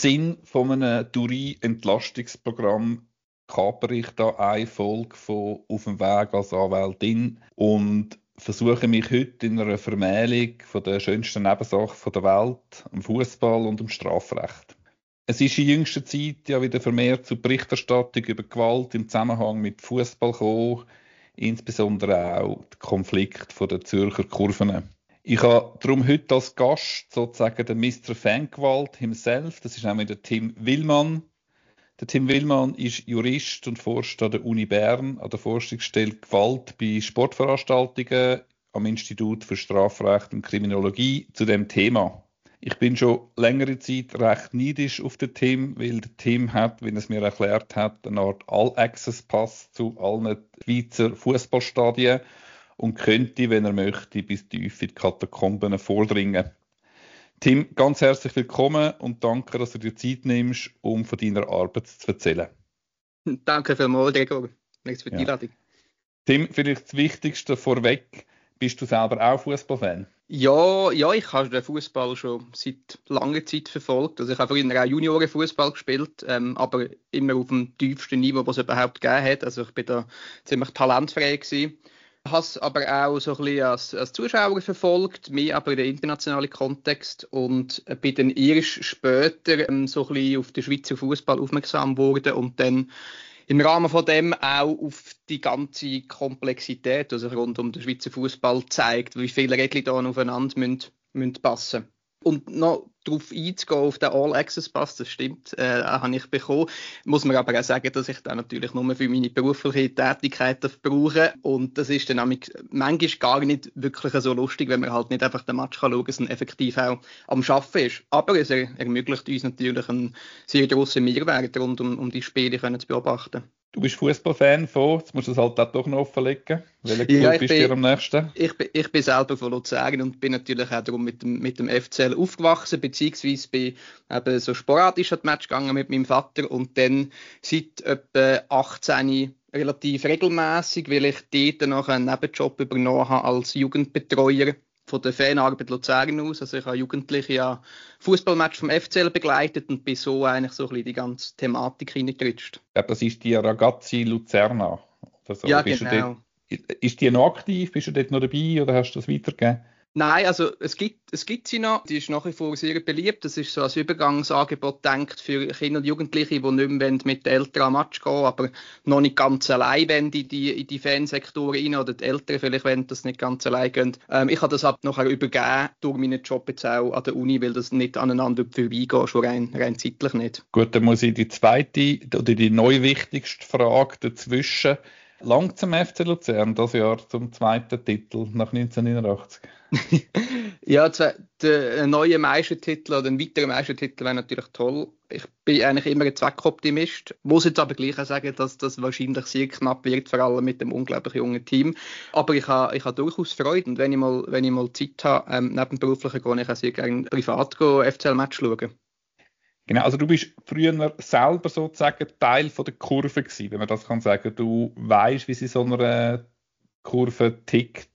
Sinn von einem Durie-Entlastungsprogramm kapere ich da eine Folge von «Auf dem Weg als Anwältin» und versuche mich heute in einer Vermählung von der schönsten Nebensache der Welt, am Fußball und am Strafrecht. Es ist in jüngster Zeit ja wieder vermehrt zu Berichterstattung über Gewalt im Zusammenhang mit Fußball gekommen, insbesondere auch der Konflikt der Zürcher Kurven. Ich habe darum heute als Gast sozusagen den Mr. Fangewalt himself, das ist nämlich der Tim Willmann. Der Tim Willmann ist Jurist und forscht an der Uni Bern, an der Forschungsstelle Gewalt bei Sportveranstaltungen am Institut für Strafrecht und Kriminologie zu dem Thema. Ich bin schon längere Zeit recht neidisch auf den Tim, weil der Tim hat, wie er es mir erklärt hat, eine Art All-Access-Pass zu allen Schweizer Fußballstadien und könnte, wenn er möchte, bis tief in die Katakomben vordringen. Tim, ganz herzlich willkommen und danke, dass du dir Zeit nimmst, um von deiner Arbeit zu erzählen. Danke vielmals, Gregor. Nichts für die Einladung. Tim, vielleicht das Wichtigste vorweg. Bist du selber auch Fußballfan? Ja, ich habe den Fußball schon seit langer Zeit verfolgt. Also ich habe früher auch Juniorenfußball gespielt, aber immer auf dem tiefsten Niveau, was es überhaupt gegeben hat. Also ich bin da ziemlich talentfrei gewesen. Ich habe es aber auch so ein bisschen als Zuschauer verfolgt, mehr aber in den internationalen Kontext und bin dann erst später so ein bisschen auf den Schweizer Fußball aufmerksam geworden und dann im Rahmen von dem auch auf die ganze Komplexität, also rund um den Schweizer Fußball zeigt, wie viele Regeln da aufeinander müssen passen. Und noch darauf einzugehen, auf den All-Access-Pass, das stimmt, habe ich bekommen. Muss man aber auch sagen, dass ich den natürlich nur für meine berufliche Tätigkeit brauche. Und das ist dann manchmal gar nicht wirklich so lustig, wenn man halt nicht einfach den Match schauen kann, sondern effektiv auch am Arbeiten ist. Aber es ermöglicht uns natürlich einen sehr grossen Mehrwert rund um die Spiele zu beobachten. Du bist Fußballfan von, jetzt musst du es halt auch doch noch offenlegen. Welcher Club bist du dir am nächsten? Ich bin selber von Luzern und bin natürlich auch darum mit dem FCL aufgewachsen, beziehungsweise bin eben so sporadisch an die Match gegangen mit meinem Vater und dann seit etwa 18 relativ regelmäßig, weil ich dort noch einen Nebenjob übernommen habe als Jugendbetreuer von der Fanarbeit Luzern aus. Also ich habe Jugendliche an Fußballmatch vom FCL begleitet und bin so eigentlich so ein bisschen die ganze Thematik hineingerutscht. Ja, das ist die Ragazzi Luzerna. So. Ja, genau. Ist die noch aktiv? Bist du dort noch dabei oder hast du das weitergegeben? Nein, also es gibt sie noch. Die ist nach wie vor sehr beliebt. Das ist so als Übergangsangebot gedacht für Kinder und Jugendliche, die nicht mehr mit den Eltern am Match gehen, aber noch nicht ganz allein wollen in die Fansektoren rein oder die Eltern vielleicht wollen das nicht ganz allein gehen. Ich habe das ab nachher übergeben durch meinen Job jetzt auch an der Uni, weil das nicht aneinander vorbeigeht, schon rein zeitlich nicht. Gut, dann muss ich die zweite oder die neu wichtigste Frage dazwischen. Lang zum FC Luzern, das Jahr zum zweiten Titel nach 1989? Ja, der neue Meistertitel oder ein weiterer Meistertitel wäre natürlich toll. Ich bin eigentlich immer ein Zweckoptimist. Muss jetzt aber gleich auch sagen, dass das wahrscheinlich sehr knapp wird, vor allem mit dem unglaublich jungen Team. Aber ich habe durchaus Freude. Und wenn ich mal Zeit habe, neben beruflichen, gehe ich auch sehr gerne privat FCL-Match schauen. Genau, also du bist früher selber sozusagen Teil von der Kurve gewesen, wenn man das kann sagen. Du weißt, wie sie so einer Kurve tickt,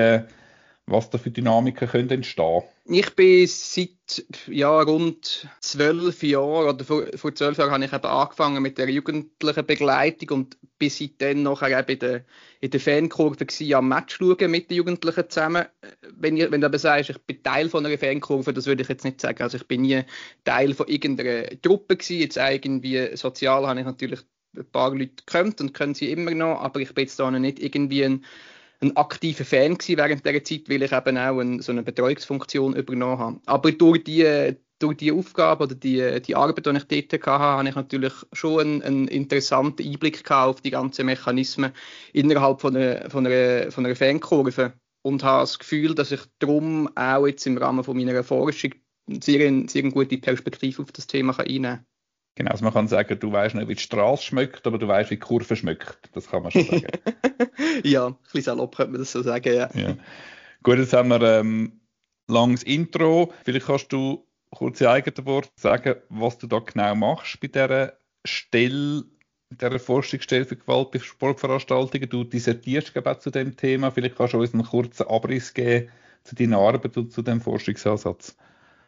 was da für Dynamiken können entstehen. Ich bin seit rund 12 Jahren, oder vor 12 Jahren habe ich eben angefangen mit der jugendlichen Begleitung und bin seitdem nachher eben in der Fankurve gewesen, am Match schauen mit den Jugendlichen zusammen. Wenn du aber sagst, ich bin Teil von einer Fankurve, das würde ich jetzt nicht sagen. Also ich bin nie Teil von irgendeiner Truppe gewesen. Jetzt irgendwie sozial habe ich natürlich ein paar Leute gekannt und können sie immer noch, aber ich bin jetzt da noch nicht irgendwie ein aktiver Fan gewesen während dieser Zeit, weil ich eben auch so eine Betreuungsfunktion übernommen habe. Aber durch die Aufgabe oder die Arbeit, die ich dort hatte, habe ich natürlich schon einen interessanten Einblick auf die ganzen Mechanismen innerhalb von einer Fankurve und habe das Gefühl, dass ich darum auch jetzt im Rahmen von meiner Forschung sehr eine gute Perspektive auf das Thema einnehmen kann. Genau, also man kann sagen, du weißt nicht, wie die Straße schmeckt, aber du weißt, wie die Kurve schmeckt. Das kann man schon sagen. Ja, ein bisschen salopp könnte man das so sagen, ja. Gut, jetzt haben wir ein langes Intro. Vielleicht kannst du kurz in eigenen Worten sagen, was du da genau machst bei dieser Stelle, dieser Forschungsstelle für Gewalt bei Sportveranstaltungen. Du dissertierst auch zu dem Thema. Vielleicht kannst du uns einen kurzen Abriss geben zu deiner Arbeit und zu dem Forschungsansatz.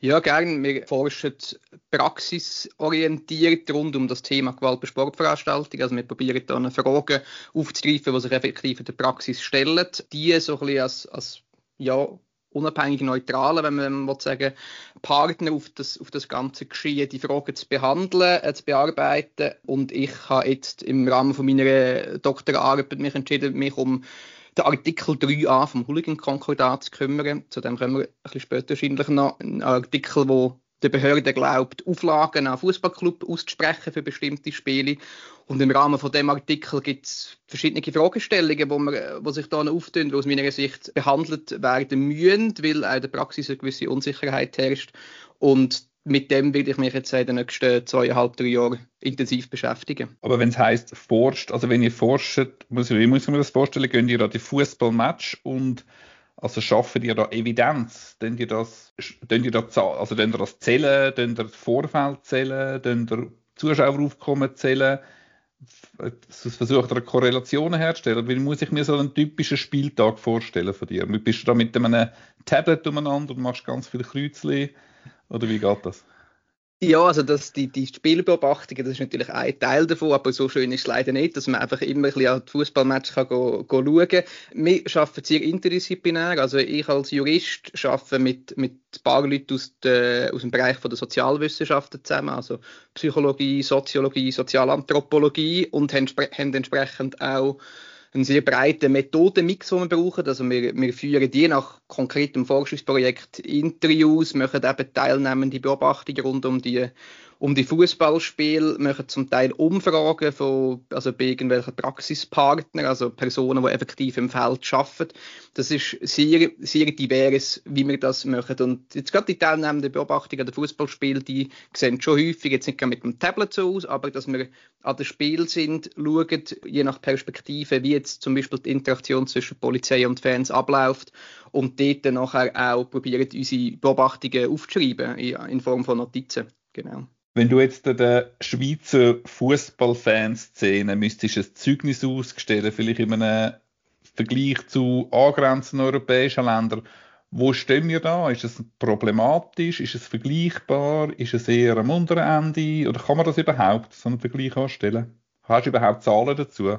Ja, gerne. Wir forschen praxisorientiert rund um das Thema Gewalt bei Sportveranstaltungen. Also wir probieren da Fragen aufzugreifen, die sich effektiv in der Praxis stellen. Die so ein bisschen als unabhängig neutrale, wenn man sagen, Partner auf das ganze Geschehen, die Fragen zu behandeln, zu bearbeiten. Und ich habe jetzt im Rahmen von meiner Doktorarbeit mich entschieden, mich um den Artikel 3a vom Hooligan-Konkordat zu kümmern. Zu dem kommen wir ein bisschen später wahrscheinlich noch. Ein Artikel, wo der Behörde glaubt, Auflagen an Fußballclub auszusprechen für bestimmte Spiele. Und im Rahmen von dem Artikel gibt es verschiedene Fragestellungen, die sich da auftun, die aus meiner Sicht behandelt werden müssen, weil auch in der Praxis eine gewisse Unsicherheit herrscht. Und mit dem will ich mich jetzt in den nächsten 2,5-3 Jahren intensiv beschäftigen. Aber wenn es heisst, forscht, also wenn ihr forscht, wie muss man das vorstellen, gehen ihr an die Fußballmatch und also schaffen ihr da Evidenz? Tun ihr das zählen, tun ihr das Vorfeld zählen, tun ihr Zuschaueraufkommen zählen? Versucht ihr Korrelationen herzustellen? Wie muss ich mir so einen typischen Spieltag vorstellen von dir? Bist du da mit einem Tablet umeinander und machst ganz viele Kreuzchen? Oder wie geht das? Ja, also die Spielbeobachtungen, das ist natürlich ein Teil davon, aber so schön ist es leider nicht, dass man einfach immer ein bisschen an die Fußballmatch schauen kann. Wir arbeiten sehr interdisziplinär, also ich als Jurist arbeite mit ein paar Leuten aus dem Bereich der Sozialwissenschaften zusammen, also Psychologie, Soziologie, Sozialanthropologie und haben entsprechend auch einen sehr breiten Methodenmix, den wir brauchen. Also wir führen je nach konkretem Forschungsprojekt Interviews, machen eben teilnehmende Beobachtungen rund um die Fußballspiele, machen zum Teil Umfragen bei irgendwelchen Praxispartnern, also Personen, die effektiv im Feld arbeiten. Das ist sehr, sehr divers, wie wir das machen. Und jetzt gerade die teilnehmenden Beobachtungen an den Fußballspielen, die sehen schon häufig, jetzt nicht mit dem Tablet so aus, aber dass wir an den Spielen sind, schauen, je nach Perspektive, wie jetzt zum Beispiel die Interaktion zwischen Polizei und Fans abläuft und dort dann nachher auch probieren, unsere Beobachtungen aufzuschreiben in Form von Notizen. Genau. Wenn du jetzt der Schweizer Fußballfanszene müsstest ein Zeugnis ausstellen, vielleicht in einem Vergleich zu angrenzenden europäischen Ländern, wo stehen wir da? Ist es problematisch? Ist es vergleichbar? Ist es eher am unteren Ende? Oder kann man das überhaupt, so einen Vergleich anstellen? Hast du überhaupt Zahlen dazu?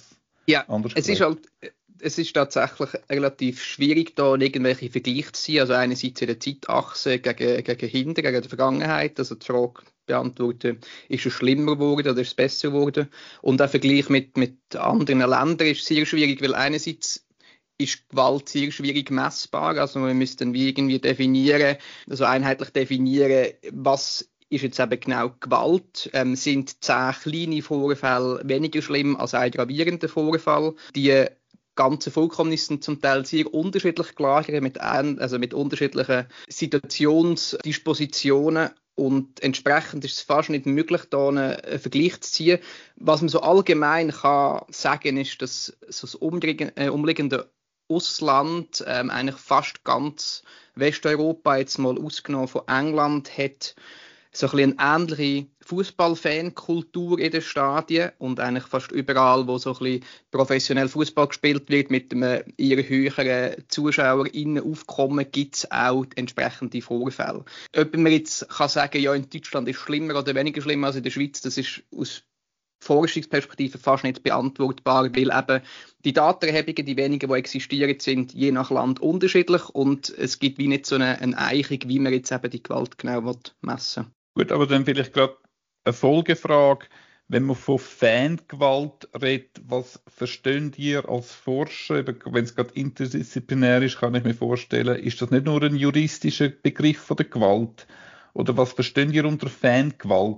Es ist tatsächlich relativ schwierig, da irgendwelche Vergleiche zu ziehen. Also einerseits in der Zeitachse gegen hinten, gegen die Vergangenheit. Also die Frage beantworten, ist es schlimmer geworden oder ist es besser geworden? Und der Vergleich mit anderen Ländern ist sehr schwierig, weil einerseits ist Gewalt sehr schwierig messbar. Also wir müssen wie irgendwie einheitlich definieren, was ist jetzt eben genau Gewalt. Sind 10 kleine Vorfälle weniger schlimm als ein gravierender Vorfall? Die ganze Vorkommnisse sind zum Teil sehr unterschiedlich gelagert, mit unterschiedlichen Situationsdispositionen. Und entsprechend ist es fast nicht möglich, da einen Vergleich zu ziehen. Was man so allgemein kann sagen, ist, dass so das umliegende Ausland, eigentlich fast ganz Westeuropa, jetzt mal ausgenommen von England, hat so ein bisschen eine ähnliche Fußball-Fan-Kultur in den Stadien und eigentlich fast überall, wo so ein bisschen professionell Fußball gespielt wird, mit einem eher höheren ZuschauerInnenaufkommen, gibt es auch entsprechende Vorfälle. Ob man jetzt kann sagen, ja, in Deutschland ist es schlimmer oder weniger schlimm als in der Schweiz, das ist aus Forschungsperspektive fast nicht beantwortbar, weil eben die Datenerhebungen, die wenigen, die existieren, sind je nach Land unterschiedlich und es gibt wie nicht so eine Eichung, wie man jetzt eben die Gewalt genau messen will. Gut, aber dann vielleicht gerade eine Folgefrage. Wenn man von Fangewalt redet, was versteht ihr als Forscher? Wenn es gerade interdisziplinär ist, kann ich mir vorstellen, ist das nicht nur ein juristischer Begriff von der Gewalt? Oder was versteht ihr unter Fangewalt?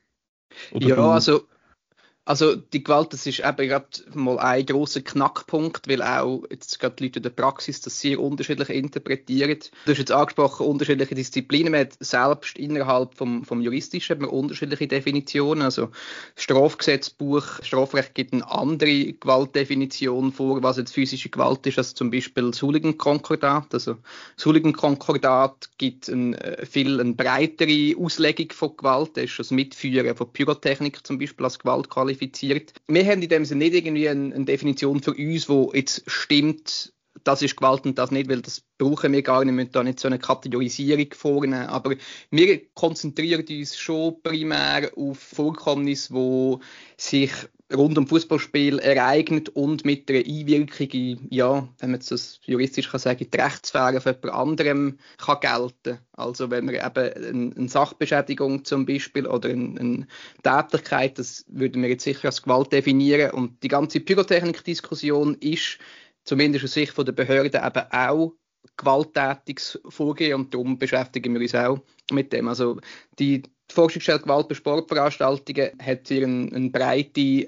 Also die Gewalt, das ist eben gerade mal ein grosser Knackpunkt, weil auch jetzt gerade die Leute in der Praxis das sehr unterschiedlich interpretieren. Du hast jetzt angesprochen, unterschiedliche Disziplinen. Man hat selbst innerhalb vom Juristischen hat man unterschiedliche Definitionen. Also das Strafrecht gibt eine andere Gewaltdefinition vor, was jetzt physische Gewalt ist, als zum Beispiel das Hooligan-Konkordat. Also das Hooligan-Konkordat gibt eine breitere Auslegung von Gewalt. Das ist das Mitführen von Pyrotechnik zum Beispiel als Gewalt qualifiziert. Wir haben in dem Sinne nicht irgendwie eine Definition für uns, die jetzt stimmt das ist Gewalt und das nicht, weil das brauchen wir gar nicht, wir müssen da nicht so eine Kategorisierung vornehmen, aber wir konzentrieren uns schon primär auf Vorkommnisse, wo sich rund um Fußballspiel ereignet und mit einer Einwirkung in, ja, wenn man das juristisch kann sagen, in die Rechtssphäre von jemand anderem kann gelten. Also wenn man eben eine Sachbeschädigung zum Beispiel oder eine Tätigkeit, das würden wir jetzt sicher als Gewalt definieren, und die ganze Pyrotechnik-Diskussion ist zumindest aus Sicht der Behörden eben auch gewalttätiges Vorgehen, und darum beschäftigen wir uns auch mit dem. Also die Forschungsstelle Gewalt bei Sportveranstaltungen hat hier ein breites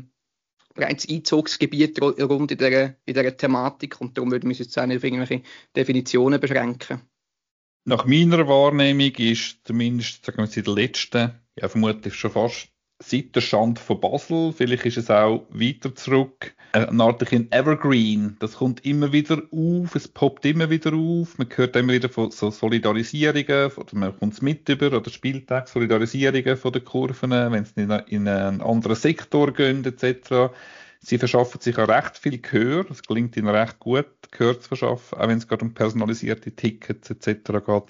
Einzugsgebiet rund in dieser Thematik, und darum würden wir uns jetzt auch nicht auf irgendwelche Definitionen beschränken. Nach meiner Wahrnehmung ist zumindest, sagen wir, seit der letzten, ja vermutlich schon fast seit der Schande von Basel, vielleicht ist es auch weiter zurück, eine Art Evergreen. Das kommt immer wieder auf, es poppt immer wieder auf. Man hört immer wieder von so Solidarisierungen, oder man kommt es mit über, oder Spieltag, Solidarisierungen von den Kurven, wenn sie in einen anderen Sektor gehen, etc. Sie verschaffen sich auch recht viel Gehör. Es gelingt ihnen recht gut, Gehör zu verschaffen, auch wenn es gerade um personalisierte Tickets etc. geht.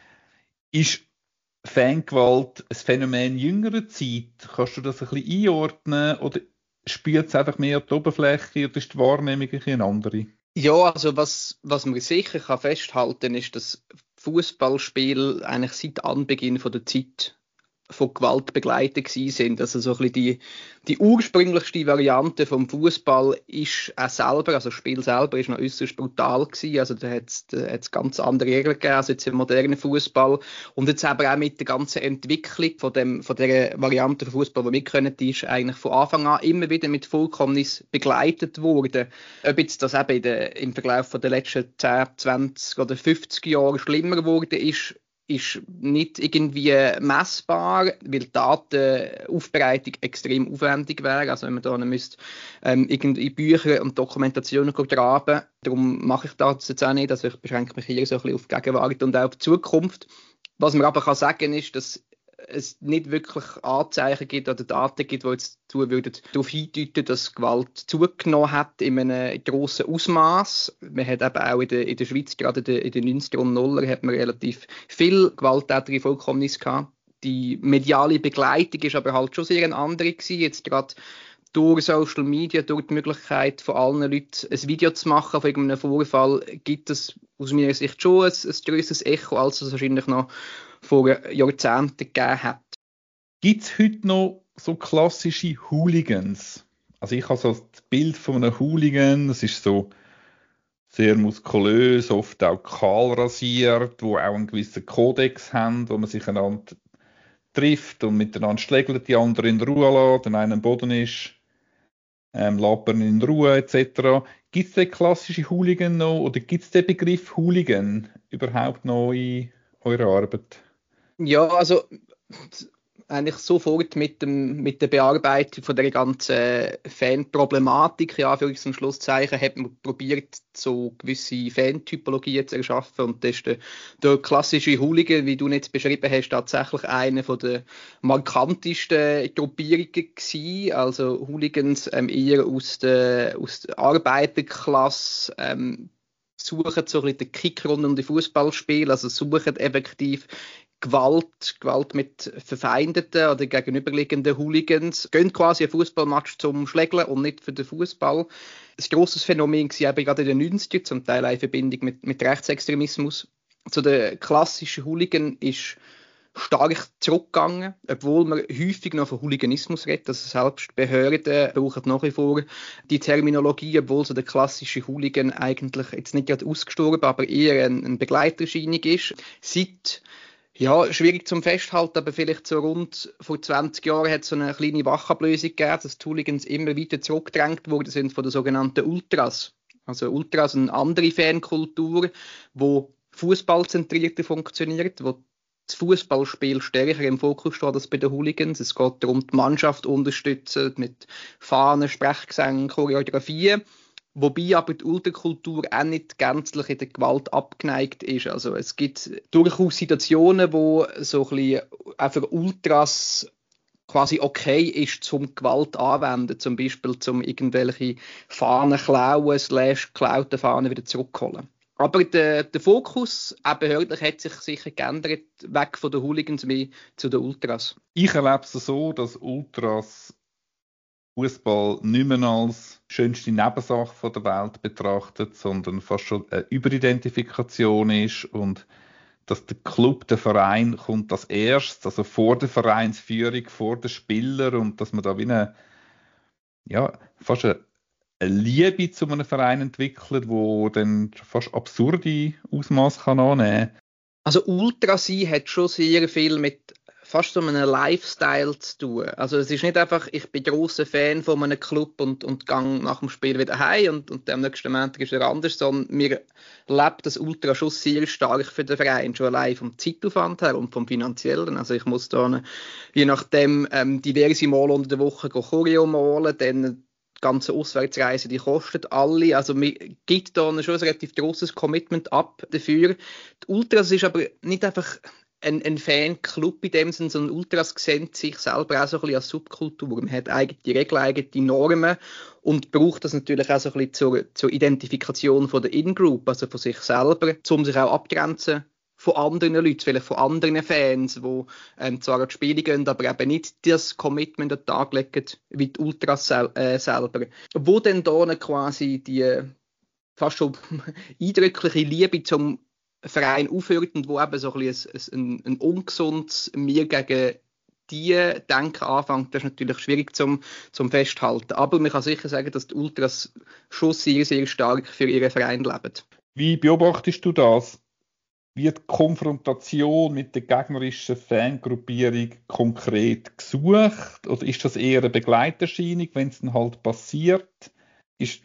Ist Fangewalt ein Phänomen jüngerer Zeit? Kannst du das ein bisschen einordnen oder spielt es einfach mehr auf die Oberfläche oder ist die Wahrnehmung eine andere? Ja, also was man sicher kann festhalten ist, dass Fußballspiele eigentlich seit Anbeginn von der Zeit von Gewalt begleitet gewesen sind. Also so ein bisschen die ursprünglichste Variante vom Fußball ist auch selber, also das Spiel selber ist noch äußerst brutal gewesen. Also da hat es ganz andere Regeln gegeben als jetzt im modernen Fußball. Und jetzt aber auch mit der ganzen Entwicklung von der Variante von Fußball, die wir kennen, die ist eigentlich von Anfang an immer wieder mit Vorkommnis begleitet worden. Ob jetzt das eben im Verlauf von den letzten 10, 20 oder 50 Jahren schlimmer geworden ist nicht irgendwie messbar, weil die Datenaufbereitung extrem aufwendig wäre. Also wenn man da müsste irgendwie Bücher und Dokumentationen graben. Darum mache ich das jetzt auch nicht. Also ich beschränke mich hier so ein bisschen auf die Gegenwart und auch auf die Zukunft. Was man aber kann sagen ist, dass es nicht wirklich Anzeichen gibt oder Daten gibt, die jetzt darauf hindeuten, dass Gewalt zugenommen hat in einem grossen Ausmaß. Man hat eben auch in der Schweiz, gerade in den 90er und 0er, hat man relativ viel gewalttätige Vorkommnisse gehabt. Die mediale Begleitung ist aber halt schon sehr eine andere gewesen. Jetzt gerade durch Social Media, durch die Möglichkeit von allen Leuten ein Video zu machen von irgendeinem Vorfall, gibt es aus meiner Sicht schon ein grösseres Echo, als es wahrscheinlich noch vor Jahrzehnten gegeben hat. Gibt es heute noch so klassische Hooligans? Also ich habe so das Bild von einem Hooligan, das ist so sehr muskulös, oft auch kahl rasiert, wo auch einen gewissen Kodex haben, wo man sich einander trifft und miteinander schlägt, die anderen in Ruhe lässt, der eine am Boden ist, labern in Ruhe etc. Gibt es den klassischen Hooligan noch oder gibt es den Begriff Hooligan überhaupt noch in eurer Arbeit? Ja, also eigentlich sofort mit der Bearbeitung von der ganzen Fanproblematik, ja, für uns Schlusszeichen, hat man probiert, so gewisse Fantypologien zu erschaffen, und das ist der klassische Hooligan, wie du jetzt beschrieben hast, tatsächlich eine von der markantesten Gruppierungen gewesen. Also Hooligans eher aus der Arbeiterklasse, suchen so ein bisschen den Kick rund um die Fußballspiele, also suchen effektiv Gewalt mit verfeindeten oder gegenüberliegenden Hooligans, gehen quasi ein Fußballmatch zum Schlägeln und nicht für den Fußball. Ein grosses Phänomen war eben gerade in den 90ern, zum Teil auch in Verbindung mit Rechtsextremismus. So der klassische Hooligan ist stark zurückgegangen, obwohl man häufig noch von Hooliganismus redet. Also selbst Behörden brauchen nach wie vor die Terminologie, obwohl so der klassische Hooligan eigentlich jetzt nicht gerade ausgestorben, aber eher eine Begleiterscheinung ist. Ja, schwierig zum Festhalten, aber vielleicht so rund vor 20 Jahren hat es so eine kleine Wachablösung gegeben, dass die Hooligans immer weiter zurückgedrängt worden sind von den sogenannten Ultras. Also Ultras, eine andere Fankultur, wo fußballzentrierter funktioniert, wo das Fußballspiel stärker im Fokus steht als bei den Hooligans. Es geht darum, die Mannschaft zu unterstützen mit Fahnen, Sprechgesängen, Choreografien. Wobei aber die Ultrakultur auch nicht gänzlich in der Gewalt abgeneigt ist. Also es gibt durchaus Situationen, wo so ein bisschen einfach Ultras quasi okay ist, zum Gewalt anwenden, zum Beispiel zum irgendwelche Fahnen klauen, / geklaute Fahnen wieder zurückholen. Aber der Fokus, auch behördlich, hat sich sicher geändert, weg von den Hooligans mehr zu den Ultras. Ich erlebe es so, dass Ultras Fußball nicht mehr als schönste Nebensache von der Welt betrachtet, sondern fast schon eine Überidentifikation ist und dass der Club, der Verein, kommt als erstes, also vor der Vereinsführung, vor den Spielern und dass man da wie fast eine Liebe zu einem Verein entwickelt, wo dann fast absurde Ausmaß kann annehmen kann. Also Ultra sein hat schon sehr viel mit fast so einem Lifestyle zu tun. Also es ist nicht einfach, ich bin grosser Fan von einem Club und gehe nach dem Spiel wieder heim und am nächsten Montag ist er anders, sondern mir lebt das Ultra schon sehr stark für den Verein, schon allein vom Zeitaufwand her und vom Finanziellen. Also ich muss da je nachdem diverse Mal unter der Woche Choreo malen, dann die ganze Auswärtsreise, die kostet alle. Also mir gibt da schon ein relativ grosses Commitment ab dafür. Die Ultras ist aber nicht einfach ein Fanclub in dem Sinne, sondern Ultras sehen sich selber auch so ein bisschen als Subkultur. Man hat eigene Regeln, eigene Normen und braucht das natürlich auch so ein bisschen zur Identifikation von der In-Group, also von sich selber, um sich auch abgrenzen von anderen Leuten, vielleicht von anderen Fans, die zwar an die Spiele gehen, aber eben nicht das Commitment an den Tag legen, wie die Ultras selber. Wo denn da quasi die fast schon eindrückliche Liebe zum Verein aufhört und wo eben so ein bisschen ein ungesundes Mir gegen die Denken anfängt, das ist natürlich schwierig zum Festhalten. Aber man kann sicher sagen, dass die Ultras schon sehr, sehr stark für ihren Verein leben. Wie beobachtest du das? Wird die Konfrontation mit der gegnerischen Fangruppierung konkret gesucht? Oder ist das eher eine Begleiterscheinung, wenn es dann halt passiert? Ist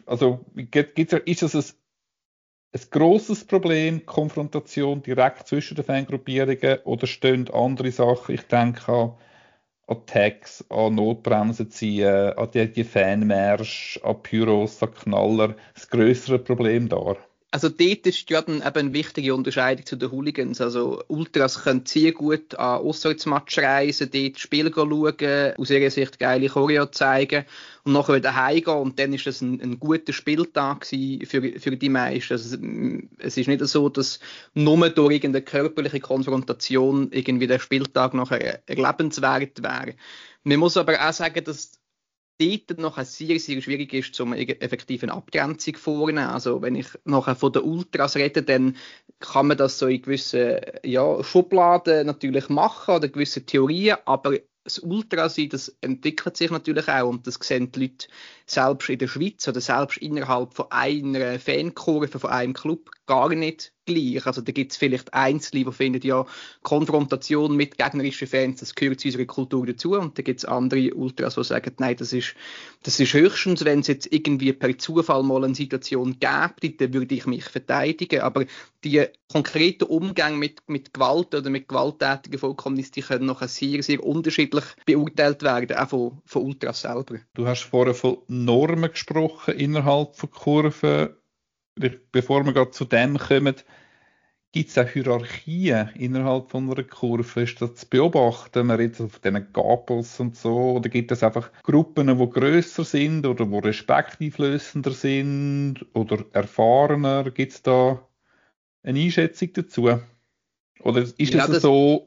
das ein grosses Problem, Konfrontation direkt zwischen den Fangruppierungen, oder stehen andere Sachen? Ich denke an Tags, an Notbremsen ziehen, an die Fanmärsche, an Pyros, an Knaller, das grössere Problem da. Also dort ist ja dann eben eine wichtige Unterscheidung zu den Hooligans. Also Ultras können sehr gut an Auswärtsmatch reisen, dort Spiel schauen, aus ihrer Sicht geile Choreo zeigen und nachher wieder heimgehen. Und dann ist das ein guter Spieltag für die meisten. Also es ist nicht so, dass nur durch irgendeine körperliche Konfrontation irgendwie der Spieltag nachher erlebenswert wäre. Man muss aber auch sagen, dass dort noch sehr, sehr schwierig ist, um eine effektive Abgrenzung vorzunehmen. Also wenn ich nachher von den Ultras rede, dann kann man das so in gewissen Schubladen natürlich machen oder gewisse Theorien, aber das Ultrasein, das entwickelt sich natürlich auch und das sehen die Leute selbst in der Schweiz oder selbst innerhalb von einer Fankurve, von einem Club gar nicht gleich. Also da gibt es vielleicht Einzelne, die finden, ja, Konfrontation mit gegnerischen Fans, das gehört zu unserer Kultur dazu. Und da gibt es andere Ultras, die sagen, nein, das ist höchstens, wenn es jetzt irgendwie per Zufall mal eine Situation gäbe, dann würde ich mich verteidigen. Aber die konkreten Umgänge mit Gewalt oder mit gewalttätigen Vorkommnissen, die können noch sehr, sehr unterschiedlich beurteilt werden, auch von Ultras selber. Du hast vorher von Normen gesprochen innerhalb von Kurven. Bevor wir gerade zu dem kommen, gibt es auch Hierarchien innerhalb von einer Kurve? Ist das zu beobachten? Man redet von diesen Gapos und so. Oder gibt es einfach Gruppen, die grösser sind oder die respekteinflößender sind oder erfahrener? Gibt es da eine Einschätzung dazu? Oder ist es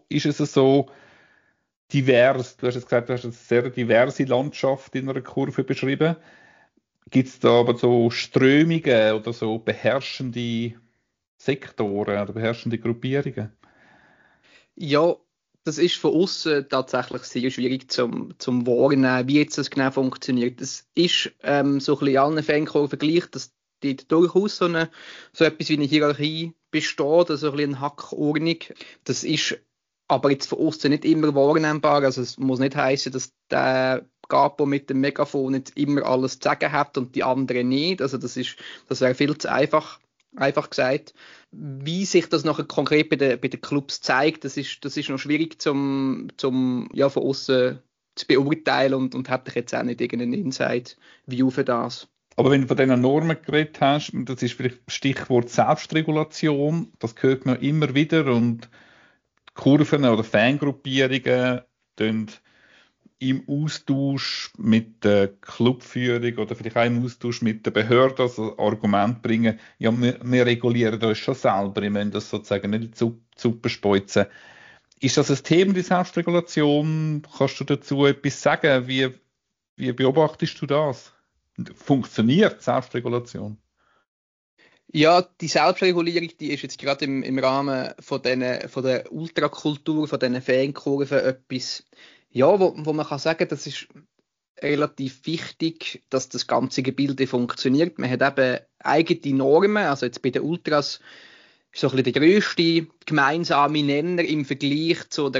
so divers? Du hast jetzt gesagt, du hast eine sehr diverse Landschaft in einer Kurve beschrieben. Gibt es da aber so Strömungen oder so beherrschende Sektoren oder beherrschende Gruppierungen? Ja, das ist von außen tatsächlich sehr schwierig zum wahrnehmen, wie jetzt das genau funktioniert. Es ist so ein bisschen in allen Fankurven gleich, dass dort durchaus so etwas wie eine Hierarchie besteht, also ein bisschen eine Hackordnung. Das ist aber jetzt von außen nicht immer wahrnehmbar. Also es muss nicht heißen, dass der Capo mit dem Megafon jetzt immer alles zu sagen hat und die anderen nicht. Also das wäre viel zu einfach gesagt. Wie sich das nachher konkret bei den Clubs zeigt, das ist noch schwierig zum von außen zu beurteilen und hätte ich jetzt auch nicht irgendeinen Inside-View für das. Aber wenn du von diesen Normen geredet hast, das ist vielleicht Stichwort Selbstregulation, das hört man immer wieder und Kurven oder Fangruppierungen tun im Austausch mit der Clubführung oder vielleicht auch im Austausch mit der Behörde also Argument bringen, ja, wir regulieren uns schon selber, wir müssen das sozusagen nicht in die Suppe speuzen. Ist das ein Thema, die Selbstregulation? Kannst du dazu etwas sagen? Wie beobachtest du das? Funktioniert Selbstregulation? Ja, die Selbstregulierung, die ist jetzt gerade im Rahmen von der Ultrakultur, von diesen Fankurven etwas, ja, wo man kann sagen, das ist relativ wichtig, dass das ganze Gebilde funktioniert. Man hat eben eigene Normen, also jetzt bei den Ultras ist so ein bisschen der grösste gemeinsame Nenner im Vergleich zu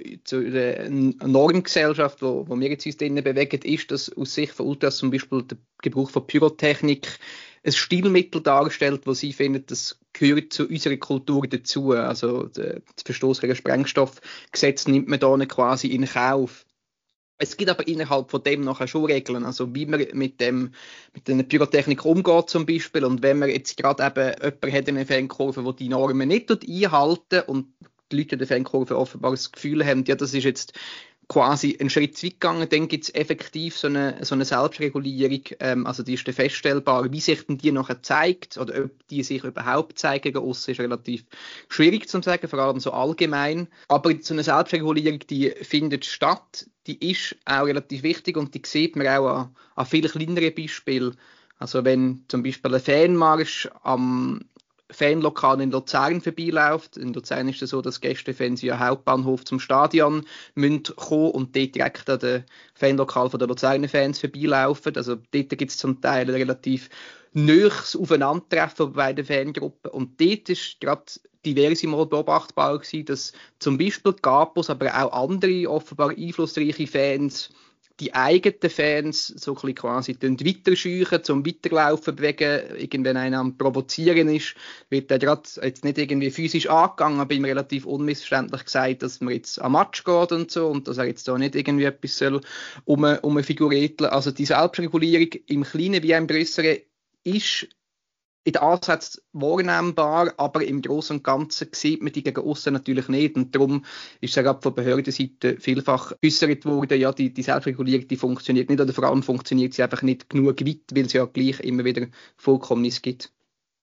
der Normgesellschaft, wo wir jetzt uns drinnen bewegen, ist, dass aus Sicht von Ultras zum Beispiel der Gebrauch von Pyrotechnik ein Stilmittel darstellt, wo sie finden, das gehört zu unserer Kultur dazu. Also das Verstoß gegen Sprengstoffgesetz nimmt man da quasi in Kauf. Es gibt aber innerhalb von dem nachher schon Regeln, also wie man mit der Pyrotechnik umgeht zum Beispiel. Und wenn man jetzt gerade eben jemanden hat in einer Fankurve, der die Normen nicht einhalten und die Leute in der Fankurve offenbar das Gefühl haben, ja, das ist jetzt quasi einen Schritt zu weit gegangen, dann gibt es effektiv so eine Selbstregulierung, also die ist dann feststellbar, wie sich denn die nachher zeigt oder ob die sich überhaupt zeigen gegen aussen, ist relativ schwierig zu sagen, vor allem so allgemein, aber so eine Selbstregulierung, die findet statt, die ist auch relativ wichtig und die sieht man auch an vielen kleineren Beispielen, also wenn zum Beispiel ein Fanmarsch am Fanlokal in Luzern vorbeiläuft. In Luzern ist es so, dass Gästefans via Hauptbahnhof zum Stadion kommen und dort direkt an den Fanlokal der Luzerner Fans vorbeilaufen. Also dort gibt es zum Teil ein relativ nahes Aufeinandertreffen bei den Fangruppen. Und dort ist gerade diverse Mal beobachtbar gewesen, dass zum Beispiel Capos, aber auch andere offenbar einflussreiche Fans die eigenen Fans so ein bisschen quasi weiterscheuchen, zum Weiterlaufen bewegen, irgendwann einer am Provozieren ist, wird der gerade jetzt nicht irgendwie physisch angegangen, aber ihm relativ unmissverständlich gesagt, dass man jetzt am Match geht und so und dass er jetzt da nicht irgendwie etwas soll figurieren. Also die Selbstregulierung im Kleinen wie im Größeren ist in den Ansätzen wahrnehmbar, aber im Großen und Ganzen sieht man die gegen aussen natürlich nicht. Und darum ist es gerade von Behördenseite vielfach geäussert worden, ja, die Selbstregulierung, die funktioniert nicht, oder vor allem funktioniert sie einfach nicht genug weit, weil es ja gleich immer wieder Vorkommnisse gibt.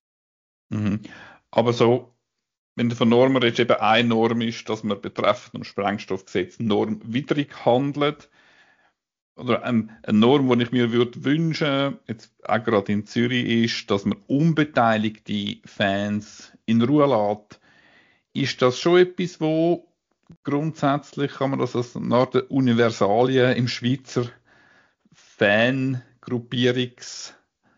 Mhm. Aber so, wenn du von Normen redest, eben eine Norm ist, dass man betreffend dem Sprengstoffgesetz normwidrig handelt. Oder eine Norm, die ich mir würde wünschen, jetzt auch gerade in Zürich, ist, dass man unbeteiligte Fans in Ruhe lässt. Ist das schon etwas, wo grundsätzlich kann man das als eine Art Universalien im Schweizer Fangruppierungswelt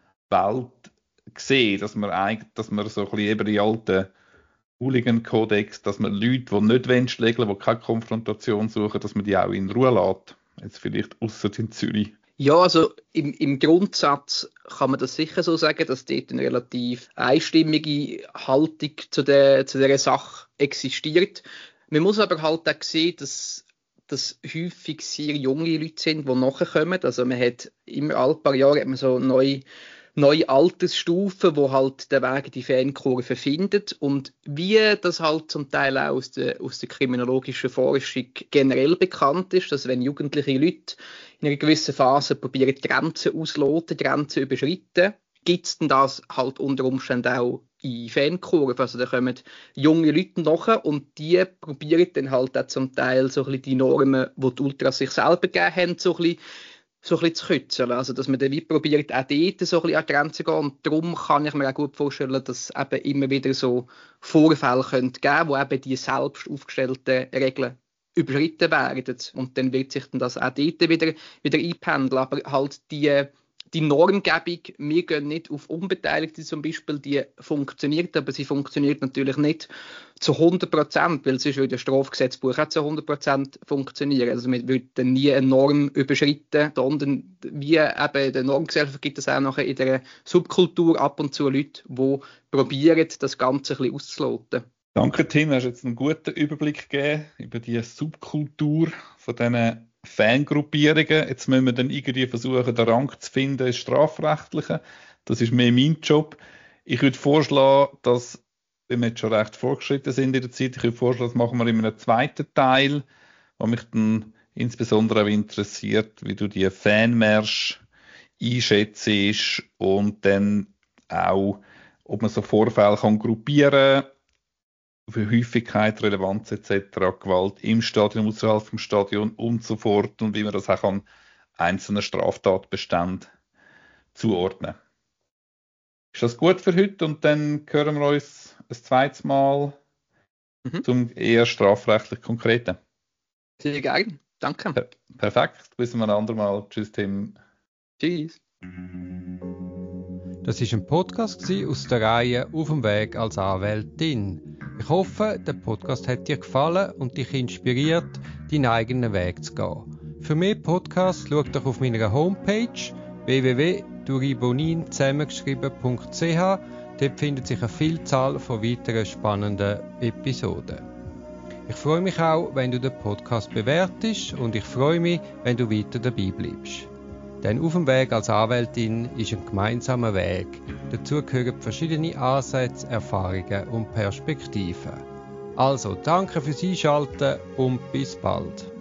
sehen, dass man so ein bisschen eben die alten Hooligan-Kodex, dass man Leute, die nicht schlägeln, die keine Konfrontation suchen, dass man die auch in Ruhe lässt. Jetzt vielleicht ausser in Zürich. Ja, also im Grundsatz kann man das sicher so sagen, dass dort eine relativ einstimmige Haltung zu dieser Sache existiert. Man muss aber halt auch sehen, dass das häufig sehr junge Leute sind, die nachkommen. Also man hat immer alle paar Jahre hat man so neue Altersstufen, wo halt der Weg in die Fankurve findet. Und wie das halt zum Teil auch aus der kriminologischen Forschung generell bekannt ist, dass wenn jugendliche Leute in einer gewissen Phase probieren, Grenzen auszuloten, Grenzen überschreiten, gibt es dann das halt unter Umständen auch in Fankurven. Also da kommen junge Leute nach und die probieren dann halt auch zum Teil so ein bisschen die Normen, die die Ultras sich selber gegeben haben, so ein bisschen zu kürzen. Also dass man dann wie probiert, auch dort so ein bisschen an die Grenzen zu gehen. Und darum kann ich mir auch gut vorstellen, dass eben immer wieder so Vorfälle geben können, wo eben die selbst aufgestellten Regeln überschritten werden. Und dann wird sich dann das auch dort wieder einpendeln. Aber halt die Normgebung, wir gehen nicht auf Unbeteiligte zum Beispiel, die funktioniert, aber sie funktioniert natürlich nicht zu 100%, weil sonst würde das Strafgesetzbuch auch zu 100% funktionieren. Also wir würden nie eine Norm überschreiten, sondern wie eben in der Normgesellschaft gibt es auch nachher in der Subkultur ab und zu Leute, die probieren, das Ganze ein bisschen auszuloten. Danke, Tim. Du hast jetzt einen guten Überblick gegeben über die Subkultur von diesen Fangruppierungen. Jetzt müssen wir dann irgendwie versuchen, den Rang zu finden, ins Strafrechtliche. Das ist mehr mein Job. Ich würde vorschlagen, dass, wenn wir jetzt schon recht fortgeschritten sind in der Zeit, ich würde vorschlagen, das machen wir in einem zweiten Teil, wo mich dann insbesondere auch interessiert, wie du die Fanmärsche einschätzt und dann auch, ob man so Vorfälle kann gruppieren kann, für Häufigkeit, Relevanz etc., Gewalt im Stadion, außerhalb vom Stadion und so fort und wie man das auch an einzelnen Straftatbeständen zuordnen. Ist das gut für heute? Und dann hören wir uns ein zweites Mal zum eher strafrechtlich Konkreten. Sehr gerne. Danke. Perfekt. Bis zum anderen Mal. Tschüss, Tim. Tschüss. Das war ein Podcast aus der Reihe Auf dem Weg als Anwältin. Ich hoffe, der Podcast hat dir gefallen und dich inspiriert, deinen eigenen Weg zu gehen. Für mehr Podcasts schau doch auf meiner Homepage www.duribonin zusammengeschrieben.ch. Dort findet sich eine Vielzahl von weiteren spannenden Episoden. Ich freue mich auch, wenn du den Podcast bewertest und ich freue mich, wenn du weiter dabei bleibst. Denn Auf dem Weg als Anwältin ist ein gemeinsamer Weg. Dazu gehören verschiedene Ansätze, Erfahrungen und Perspektiven. Also, danke fürs Einschalten und bis bald.